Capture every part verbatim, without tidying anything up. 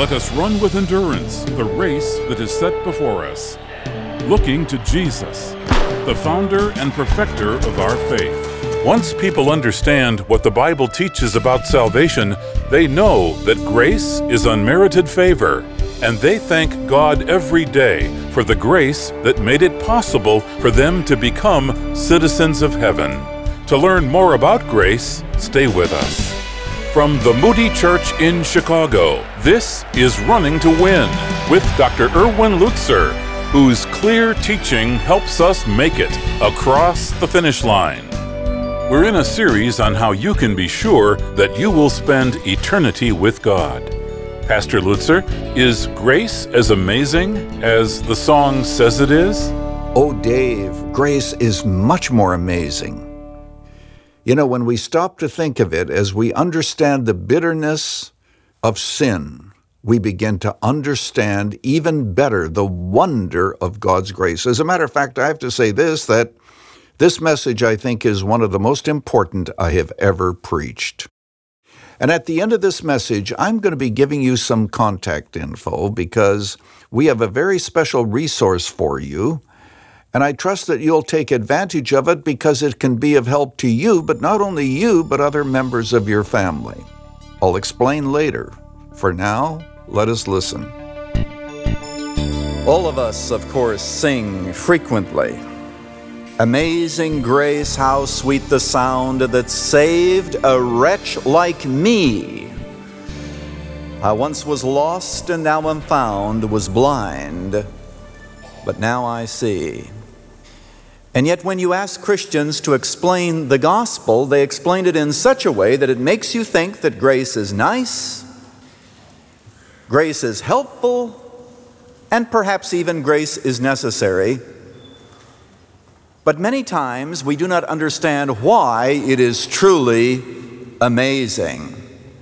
let us run with endurance the race that is set before us, looking to Jesus, the founder and perfecter of our faith. Once people understand what the Bible teaches about salvation, they know that grace is unmerited favor, and they thank God every day for the grace that made it possible for them to become citizens of heaven. To learn more about grace, stay with us. From the Moody Church in Chicago, this is Running to Win with Doctor Erwin Lutzer, whose clear teaching helps us make it across the finish line. We're in a series on how you can be sure that you will spend eternity with God. Pastor Lutzer, is grace as amazing as the song says it is? Oh, Dave, grace is much more amazing. You know, when we stop to think of it, as we understand the bitterness of sin, we begin to understand even better the wonder of God's grace. As a matter of fact, I have to say this, that this message, I think, is one of the most important I have ever preached. And at the end of this message, I'm going to be giving you some contact info because we have a very special resource for you. And I trust that you'll take advantage of it because it can be of help to you, but not only you, but other members of your family. I'll explain later. For now, let us listen. All of us, of course, sing frequently. Amazing grace, how sweet the sound that saved a wretch like me. I once was lost and now am found, was blind, but now I see. And yet when you ask Christians to explain the gospel, they explain it in such a way that it makes you think that grace is nice, grace is helpful, and perhaps even grace is necessary. But many times we do not understand why it is truly amazing.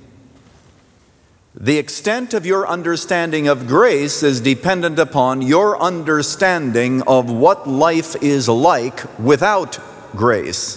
The extent of your understanding of grace is dependent upon your understanding of what life is like without grace.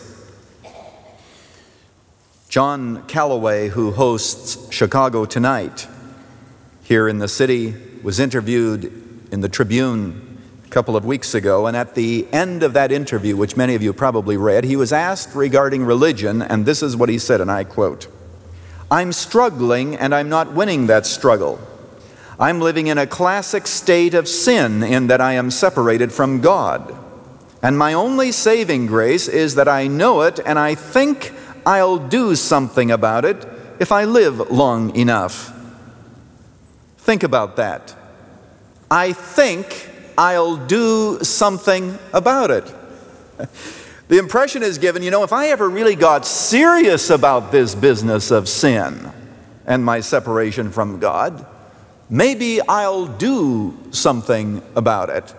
John Calloway, who hosts Chicago Tonight here in the city, was interviewed in the Tribune a couple of weeks ago, and at the end of that interview, which many of you probably read, he was asked regarding religion, and this is what he said, and I quote, "I'm struggling and I'm not winning that struggle. I'm living in a classic state of sin in that I am separated from God. And my only saving grace is that I know it and I think I'll do something about it if I live long enough." Think about that. I think I'll do something about it. The impression is given, you know, if I ever really got serious about this business of sin and my separation from God, maybe I'll do something about it.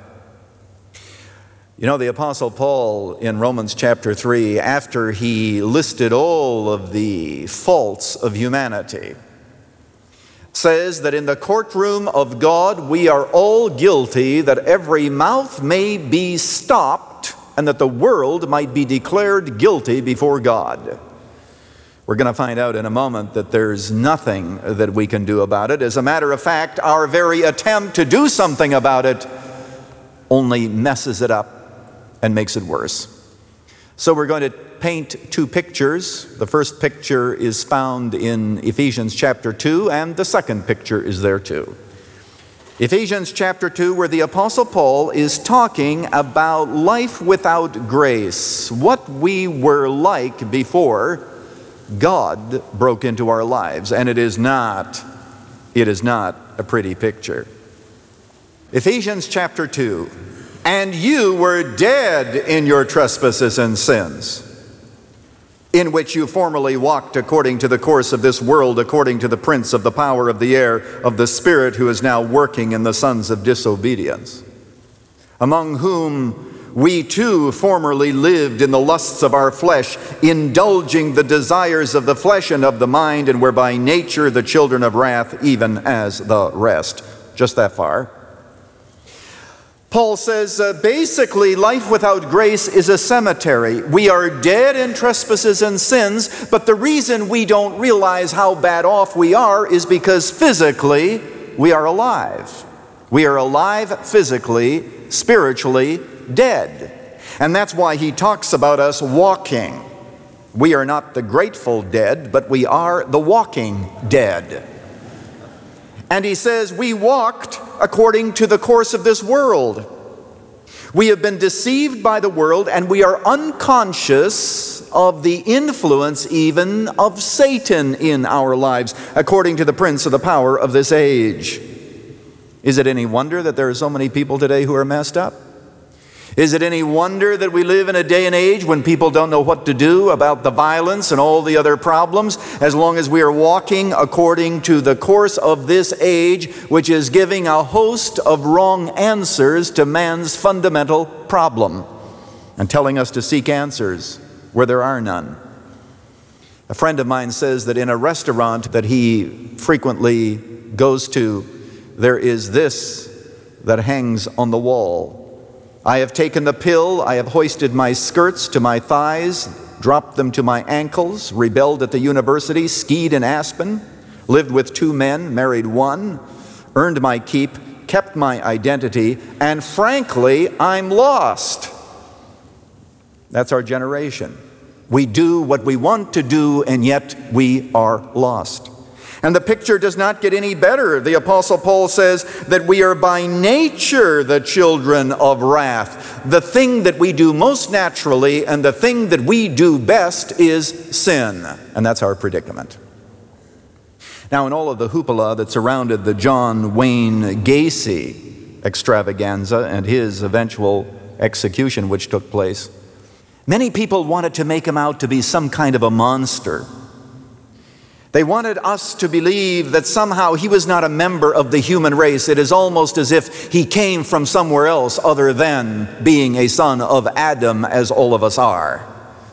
You know, the Apostle Paul in Romans chapter three, after he listed all of the faults of humanity, says that in the courtroom of God we are all guilty, that every mouth may be stopped, and that the world might be declared guilty before God. We're going to find out in a moment that there's nothing that we can do about it. As a matter of fact, our very attempt to do something about it only messes it up and makes it worse. So we're going to paint two pictures. The first picture is found in Ephesians chapter two, and the second picture is there too. Ephesians chapter two, where the Apostle Paul is talking about life without grace, what we were like before God broke into our lives. And it is not, it is not a pretty picture. Ephesians chapter two, "And you were dead in your trespasses and sins, in which you formerly walked according to the course of this world, according to the prince of the power of the air, of the spirit who is now working in the sons of disobedience, among whom we too formerly lived in the lusts of our flesh, indulging the desires of the flesh and of the mind, and were by nature the children of wrath, even as the rest." Just that far. Paul says, uh, basically, life without grace is a cemetery. We are dead in trespasses and sins, but the reason we don't realize how bad off we are is because physically we are alive. We are alive physically, spiritually dead. And that's why he talks about us walking. We are not the grateful dead, but we are the walking dead. And he says we walked according to the course of this world. We have been deceived by the world, and we are unconscious of the influence even of Satan in our lives, according to the prince of the power of this age. Is it any wonder that there are so many people today who are messed up? Is it any wonder that we live in a day and age when people don't know what to do about the violence and all the other problems, as long as we are walking according to the course of this age, which is giving a host of wrong answers to man's fundamental problem and telling us to seek answers where there are none? A friend of mine says that in a restaurant that he frequently goes to, there is this that hangs on the wall. I have taken the pill, I have hoisted my skirts to my thighs, dropped them to my ankles, rebelled at the university, skied in Aspen, lived with two men, married one, earned my keep, kept my identity, and frankly, I'm lost. That's our generation. We do what we want to do, and yet we are lost. And the picture does not get any better. The Apostle Paul says that we are by nature the children of wrath. The thing that we do most naturally and the thing that we do best is sin. And that's our predicament. Now, in all of the hoopla that surrounded the John Wayne Gacy extravaganza and his eventual execution, which took place, many people wanted to make him out to be some kind of a monster. They wanted us to believe that somehow he was not a member of the human race. It is almost as if he came from somewhere else other than being a son of Adam, as all of us are.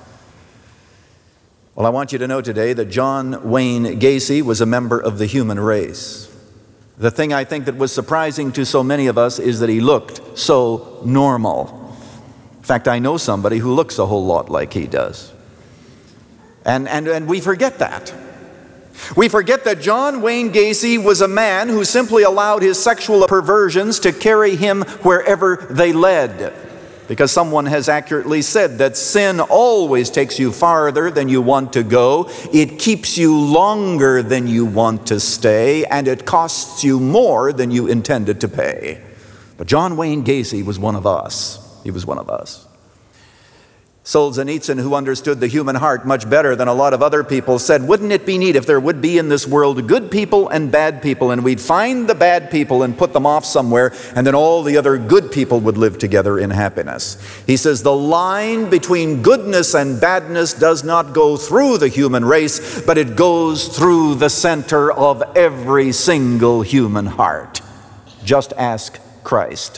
Well, I want you to know today that John Wayne Gacy was a member of the human race. The thing I think that was surprising to so many of us is that he looked so normal. In fact, I know somebody who looks a whole lot like he does. And, and, and we forget that. We forget that John Wayne Gacy was a man who simply allowed his sexual perversions to carry him wherever they led. Because someone has accurately said that sin always takes you farther than you want to go, it keeps you longer than you want to stay, and it costs you more than you intended to pay. But John Wayne Gacy was one of us. He was one of us. Solzhenitsyn, who understood the human heart much better than a lot of other people, said, wouldn't it be neat if there would be in this world good people and bad people, and we'd find the bad people and put them off somewhere, and then all the other good people would live together in happiness. He says the line between goodness and badness does not go through the human race, but it goes through the center of every single human heart. Just ask Christ.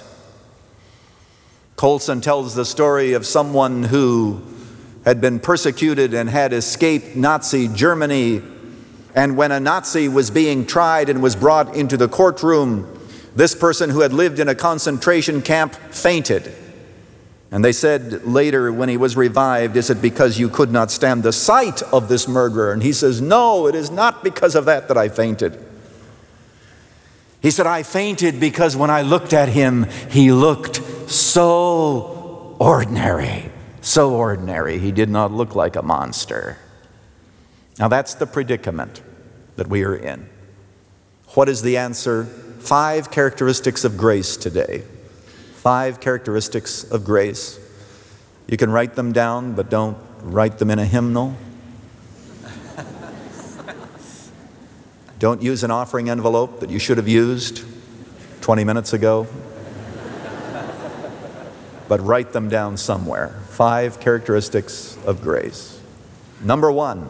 Colson tells the story of someone who had been persecuted and had escaped Nazi Germany. And when a Nazi was being tried and was brought into the courtroom, this person who had lived in a concentration camp fainted. And they said later when he was revived, is it because you could not stand the sight of this murderer? And he says, no, it is not because of that that I fainted. He said, I fainted because when I looked at him, he looked so ordinary, so ordinary. He did not look like a monster. Now that's the predicament that we are in. What is the answer? Five characteristics of grace today. Five characteristics of grace. You can write them down, but don't write them in a hymnal. Don't use an offering envelope that you should have used twenty minutes ago. But write them down somewhere. Five characteristics of grace. Number one,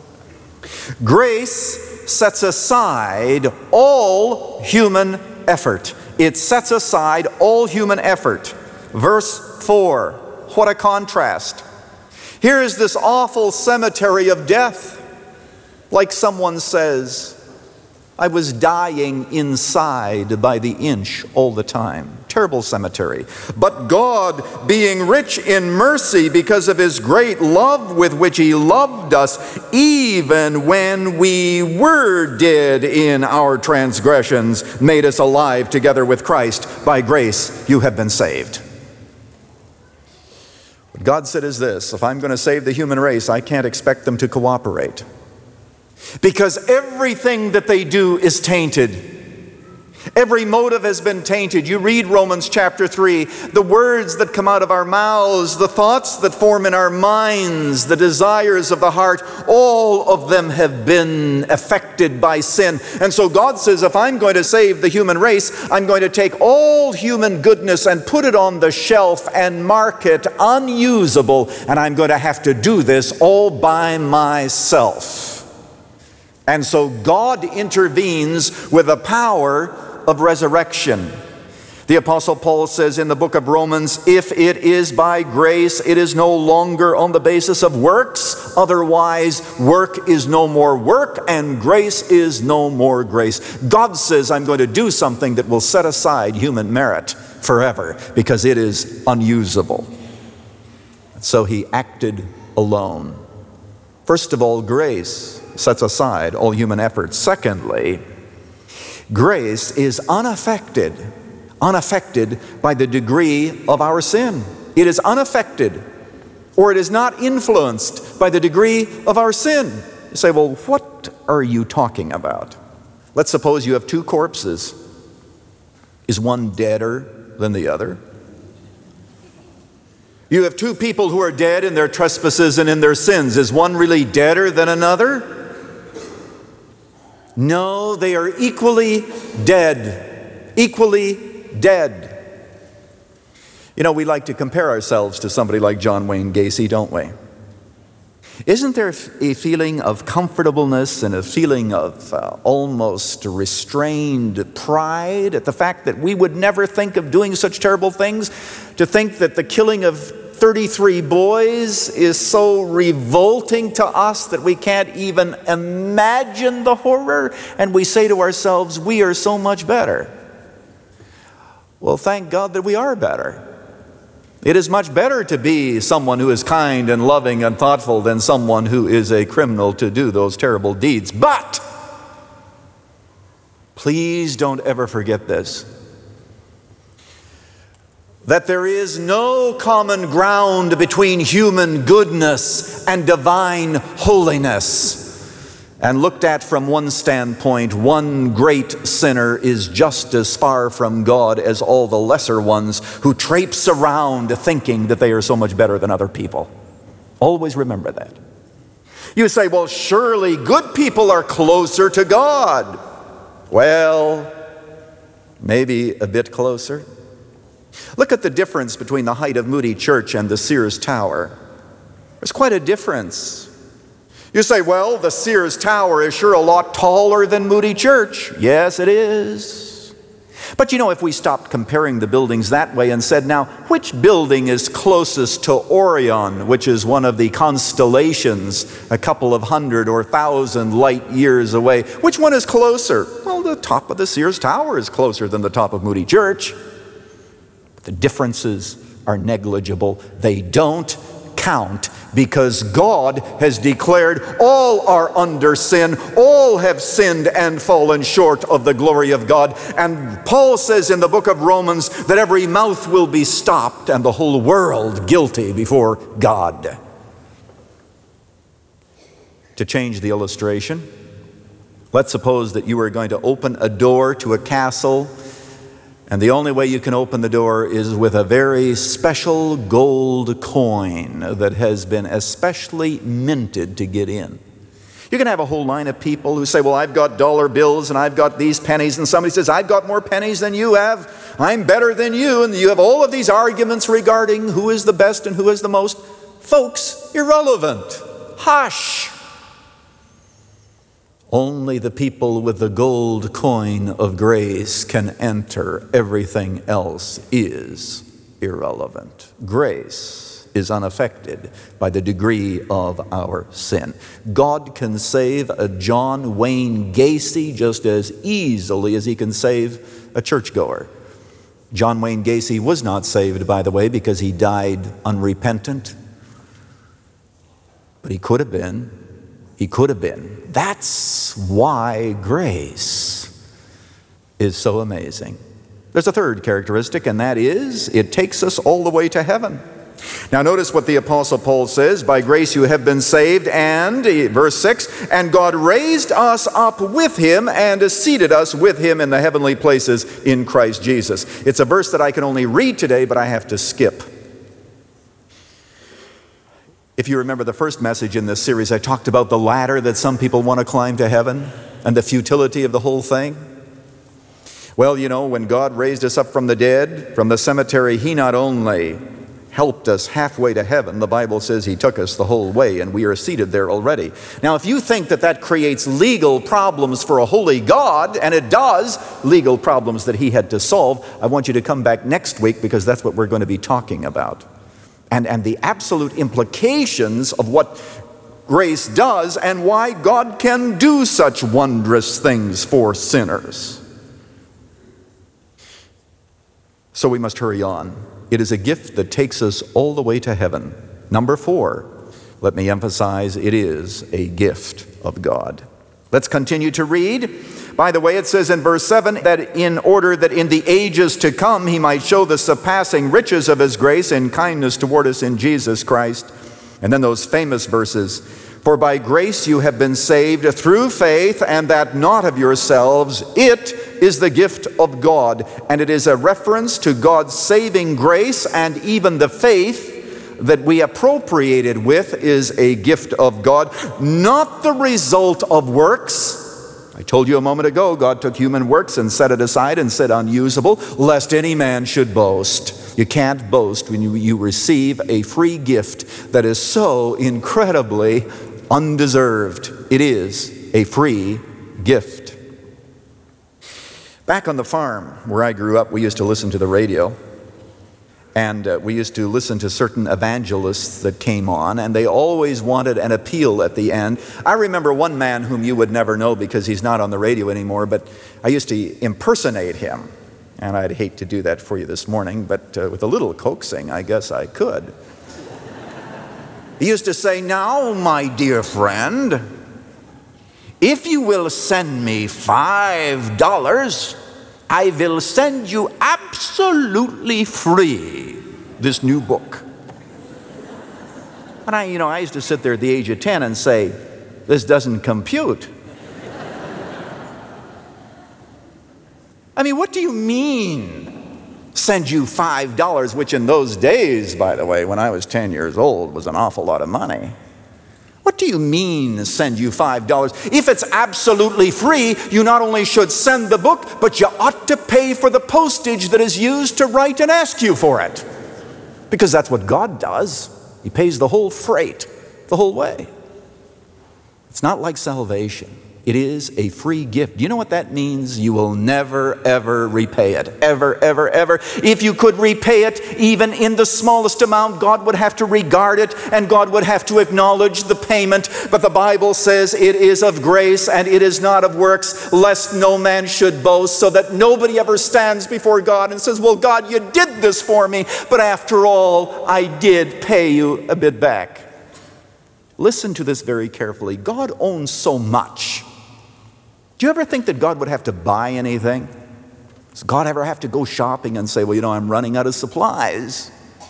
grace sets aside all human effort. It sets aside all human effort. Verse four, what a contrast. Here is this awful cemetery of death. Like someone says, I was dying inside by the inch all the time. terrible cemetery. But God, being rich in mercy because of his great love with which he loved us, even when we were dead in our transgressions, made us alive together with Christ. By grace you have been saved. What God said is this: if I'm going to save the human race, I can't expect them to cooperate. Because everything that they do is tainted. Every motive has been tainted. You read Romans chapter three, the words that come out of our mouths, the thoughts that form in our minds, the desires of the heart, all of them have been affected by sin. And so God says, if I'm going to save the human race, I'm going to take all human goodness and put it on the shelf and mark it unusable, and I'm going to have to do this all by myself. And so God intervenes with the power of resurrection. The Apostle Paul says in the book of Romans, if it is by grace, it is no longer on the basis of works. Otherwise, work is no more work, and grace is no more grace. God says, I'm going to do something that will set aside human merit forever, because it is unusable. So he acted alone. First of all, grace sets aside all human efforts. Secondly, grace is unaffected, unaffected by the degree of our sin. It is unaffected, or it is not influenced by the degree of our sin. You say, well, what are you talking about? Let's suppose you have two corpses. Is one deader than the other? You have two people who are dead in their trespasses and in their sins. Is one really deader than another? No, they are equally dead. Equally dead. You know, we like to compare ourselves to somebody like John Wayne Gacy, don't we? Isn't there a feeling of comfortableness and a feeling of uh, almost restrained pride at the fact that we would never think of doing such terrible things? To think that the killing of thirty-three boys is so revolting to us that we can't even imagine the horror, and we say to ourselves, we are so much better. Well, thank God that we are better. It is much better to be someone who is kind and loving and thoughtful than someone who is a criminal to do those terrible deeds. But please don't ever forget this: that there is no common ground between human goodness and divine holiness. And looked at from one standpoint, one great sinner is just as far from God as all the lesser ones who traipse around thinking that they are so much better than other people. Always remember that. You say, well, surely good people are closer to God. Well, maybe a bit closer. Look at the difference between the height of Moody Church and the Sears Tower. There's quite a difference. You say, well, the Sears Tower is sure a lot taller than Moody Church. Yes, it is. But you know, if we stopped comparing the buildings that way and said, now, which building is closest to Orion, which is one of the constellations a couple of hundred or thousand light years away? Which one is closer? Well, the top of the Sears Tower is closer than the top of Moody Church. The differences are negligible. They don't count, because God has declared all are under sin. All have sinned and fallen short of the glory of God. And Paul says in the book of Romans that every mouth will be stopped and the whole world guilty before God. To change the illustration, let's suppose that you are going to open a door to a castle, and the only way you can open the door is with a very special gold coin that has been especially minted to get in. You can have a whole line of people who say, well, I've got dollar bills and I've got these pennies, and somebody says, I've got more pennies than you have. I'm better than you. And you have all of these arguments regarding who is the best and who is the most. Folks, irrelevant. Hush. Only the people with the gold coin of grace can enter. Everything else is irrelevant. Grace is unaffected by the degree of our sin. God can save a John Wayne Gacy just as easily as he can save a churchgoer. John Wayne Gacy was not saved, by the way, because he died unrepentant. But he could have been. He could have been. That's why grace is so amazing. There's a third characteristic, and that is it takes us all the way to heaven. Now notice what the Apostle Paul says, by grace you have been saved, and, verse six, and God raised us up with him and seated us with him in the heavenly places in Christ Jesus. It's a verse that I can only read today, but I have to skip. If you remember the first message in this series, I talked about the ladder that some people want to climb to heaven and the futility of the whole thing. Well, you know, when God raised us up from the dead, from the cemetery, he not only helped us halfway to heaven, the Bible says he took us the whole way, and we are seated there already. Now, if you think that that creates legal problems for a holy God, and it does, legal problems that he had to solve, I want you to come back next week, because that's what we're going to be talking about. And, and the absolute implications of what grace does and why God can do such wondrous things for sinners. So we must hurry on. It is a gift that takes us all the way to heaven. Number four, let me emphasize, it is a gift of God. Let's continue to read. By the way, it says in verse seven that in order that in the ages to come he might show the surpassing riches of his grace and kindness toward us in Jesus Christ. And then those famous verses, for by grace you have been saved through faith, and that not of yourselves, it is the gift of God. And it is a reference to God's saving grace, and even the faith that we appropriated with is a gift of God, not the result of works. I told you a moment ago, God took human works and set it aside and said unusable, lest any man should boast. You can't boast when you, you receive a free gift that is so incredibly undeserved. It is a free gift. Back on the farm where I grew up, we used to listen to the radio. And uh, we used to listen to certain evangelists that came on, and they always wanted an appeal at the end. I remember one man whom you would never know because he's not on the radio anymore, but I used to impersonate him. And I'd hate to do that for you this morning, but uh, with a little coaxing, I guess I could. He used to say, now, my dear friend, if you will send me five dollars, I will send you absolutely free this new book. And I, you know, I used to sit there at the age of ten and say, this doesn't compute. I mean, what do you mean, send you five dollars, which in those days, by the way, when I was ten years old, was an awful lot of money. What do you mean, send you five dollars? If it's absolutely free, you not only should send the book, but you ought to pay for the postage that is used to write and ask you for it. Because that's what God does. He pays the whole freight, the whole way. It's not like salvation. It is a free gift. Do you know what that means? You will never, ever repay it. Ever, ever, ever. If you could repay it, even in the smallest amount, God would have to regard it, and God would have to acknowledge the payment. But the Bible says it is of grace, and it is not of works, lest no man should boast, so that nobody ever stands before God and says, well, God, you did this for me, but after all, I did pay you a bit back. Listen to this very carefully. God owns so much. Do you ever think that God would have to buy anything? Does God ever have to go shopping and say, well, you know, I'm running out of supplies?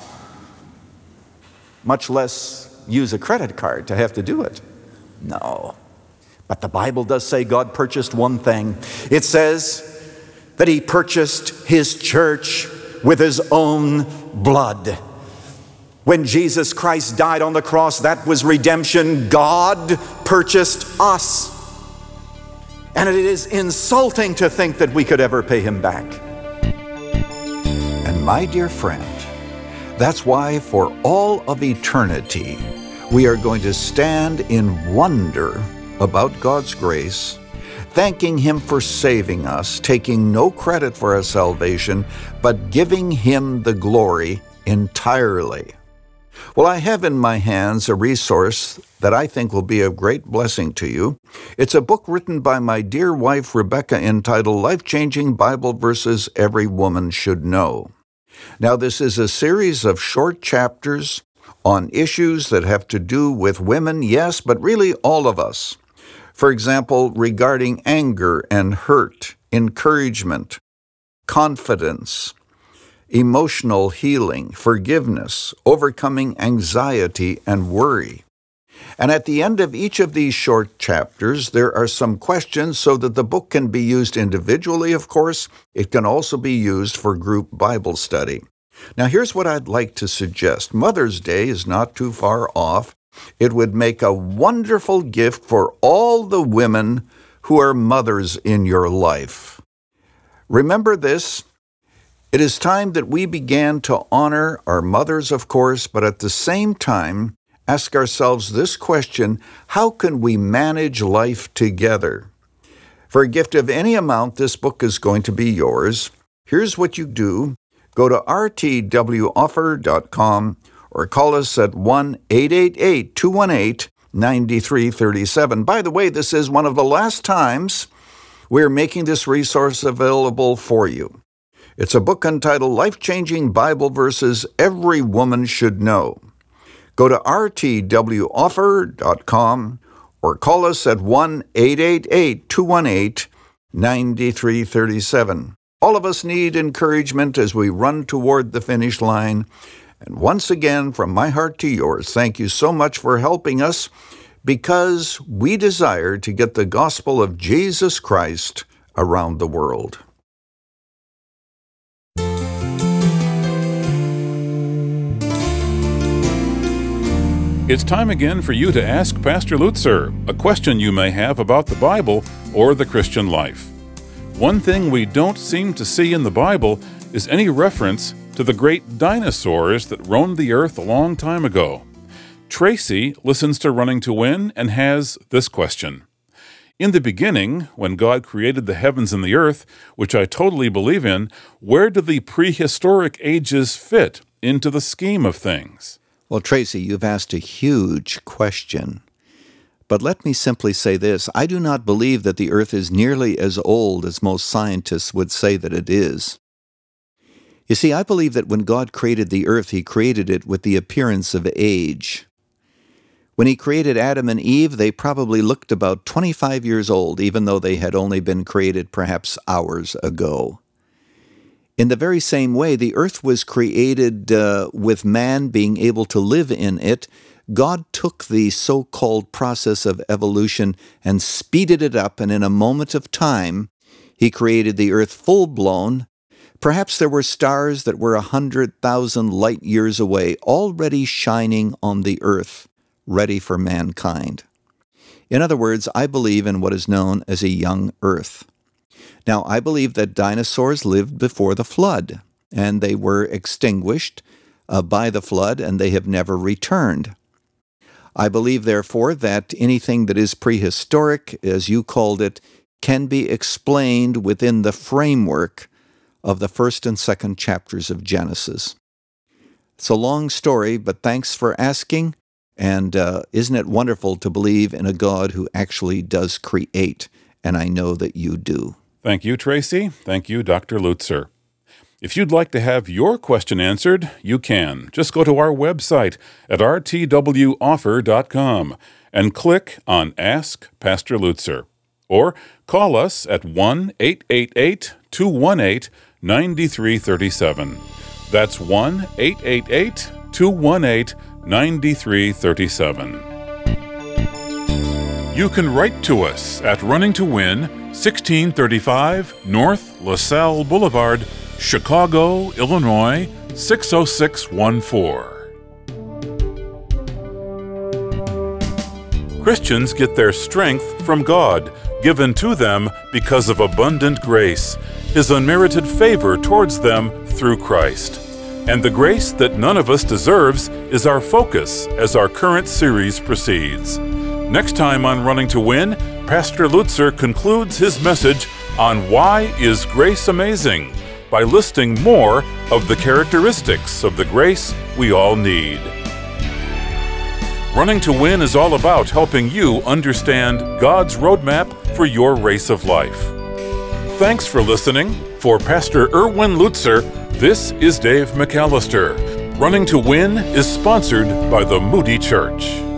Much less use a credit card to have to do it. No. But the Bible does say God purchased one thing. It says that he purchased his church with his own blood. When Jesus Christ died on the cross, that was redemption. God purchased us. And it is insulting to think that we could ever pay him back. And my dear friend, that's why for all of eternity, we are going to stand in wonder about God's grace, thanking him for saving us, taking no credit for our salvation, but giving him the glory entirely. Well, I have in my hands a resource that I think will be of great blessing to you. It's a book written by my dear wife, Rebecca, entitled Life-Changing Bible Verses Every Woman Should Know. Now, this is a series of short chapters on issues that have to do with women, yes, but really all of us. For example, regarding anger and hurt, encouragement, confidence, emotional healing, forgiveness, overcoming anxiety and worry. And at the end of each of these short chapters, there are some questions so that the book can be used individually, of course. It can also be used for group Bible study. Now, here's what I'd like to suggest. Mother's Day is not too far off. It would make a wonderful gift for all the women who are mothers in your life. Remember this. It is time that we began to honor our mothers, of course, but at the same time, ask ourselves this question: how can we manage life together? For a gift of any amount, this book is going to be yours. Here's what you do. Go to r t w offer dot com or call us at one eight eight eight, two one eight, nine three three seven. By the way, this is one of the last times we're making this resource available for you. It's a book entitled Life-Changing Bible Verses Every Woman Should Know. Go to r t w offer dot com or call us at one eight eight eight, two one eight, nine three three seven. All of us need encouragement as we run toward the finish line. And once again, from my heart to yours, thank you so much for helping us, because we desire to get the gospel of Jesus Christ around the world. It's time again for you to ask Pastor Lutzer a question you may have about the Bible or the Christian life. One thing we don't seem to see in the Bible is any reference to the great dinosaurs that roamed the earth a long time ago. Tracy listens to Running to Win and has this question. In the beginning, when God created the heavens and the earth, which I totally believe in, where do the prehistoric ages fit into the scheme of things? Well, Tracy, you've asked a huge question. But let me simply say this. I do not believe that the earth is nearly as old as most scientists would say that it is. You see, I believe that when God created the earth, He created it with the appearance of age. When He created Adam and Eve, they probably looked about twenty-five years old, even though they had only been created perhaps hours ago. In the very same way, the earth was created uh, with man being able to live in it. God took the so-called process of evolution and speeded it up, and in a moment of time, He created the earth full-blown. Perhaps there were stars that were a hundred thousand light years away, already shining on the earth, ready for mankind. In other words, I believe in what is known as a young earth. Now, I believe that dinosaurs lived before the flood, and they were extinguished uh, by the flood, and they have never returned. I believe, therefore, that anything that is prehistoric, as you called it, can be explained within the framework of the first and second chapters of Genesis. It's a long story, but thanks for asking, and uh, isn't it wonderful to believe in a God who actually does create, and I know that you do. Thank you, Tracy. Thank you, Doctor Lutzer. If you'd like to have your question answered, you can. Just go to our website at r t w offer dot com and click on Ask Pastor Lutzer. Or call us at one eight eight eight, two one eight, nine three three seven. That's one eight eight eight, two one eight, nine three three seven. You can write to us at Running to Win, sixteen thirty-five North LaSalle Boulevard, Chicago, Illinois, six oh six one four. Christians get their strength from God, given to them because of abundant grace, His unmerited favor towards them through Christ. And the grace that none of us deserves is our focus as our current series proceeds. Next time on Running to Win, Pastor Lutzer concludes his message on Why is Grace Amazing? By listing more of the characteristics of the grace we all need. Running to Win is all about helping you understand God's roadmap for your race of life. Thanks for listening. For Pastor Erwin Lutzer, this is Dave McAllister. Running to Win is sponsored by the Moody Church.